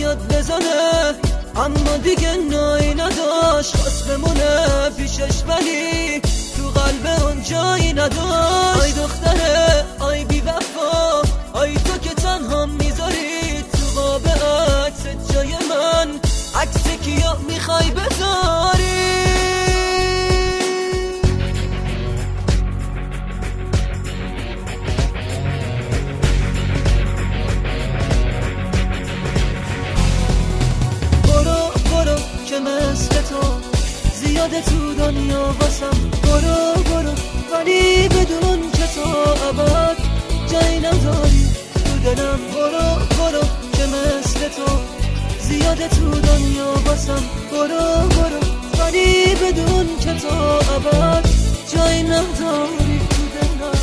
بیاد بزنه اما دیگه نایی نداشت، خواست بمونه پیشش ولی تو قلب اون جایی نداشت. آی دختره آی بی وفا، آی تو که تنها میذاری تو قاب عکس جای من، عکس کیا میخوای بذاری؟ که مثل تو زیاده تو دنیا واسم، برو ولی بدون که تو ابد جایی نداری تو دلم. برو که مثل تو زیاده تو دنیا واسم، برو ولی بدون که تو ابد جایی نداری تو دلم.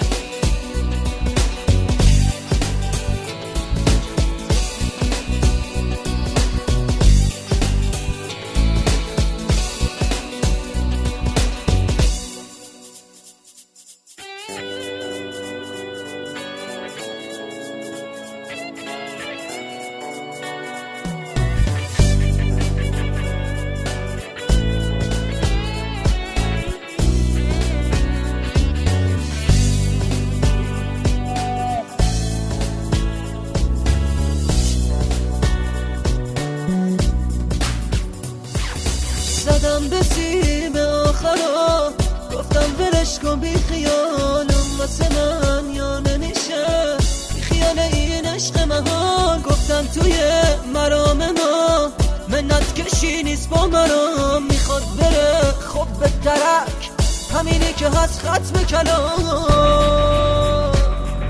زدم به سیم آخرا، گفتم ولش کن بی خیالم واسه من یا نمیشه، بی خیال این عشق مهان. گفتم توی مرام ما منت کشی نیست با مرام، میخواد بره خب به درک همینی که هست ختم کلام.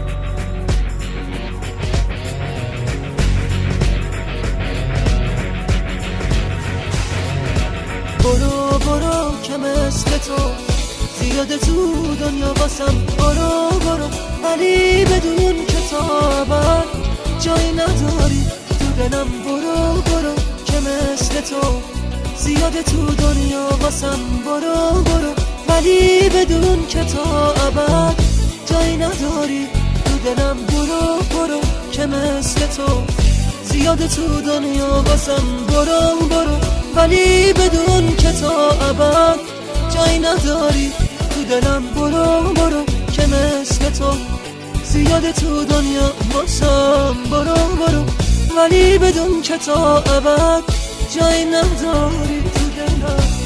برو که مثل تو زیاده تو دنیا واسم، برو ولی بدون که تو ابد جایی نداری تو دلم. برو که مثل تو زیاده تو دنیا واسم، برو ولی بدون که تو ابد جایی نداری تو دلم. برو که مثل تو زیاده تو دنیا واسم، برو ولی بدون که تو ابد جایی نداری تو دلم. برو که مثل تو زیاده تو دنیا واسم، برو ولی بدون که تو ابد جایی نداری تو دلم.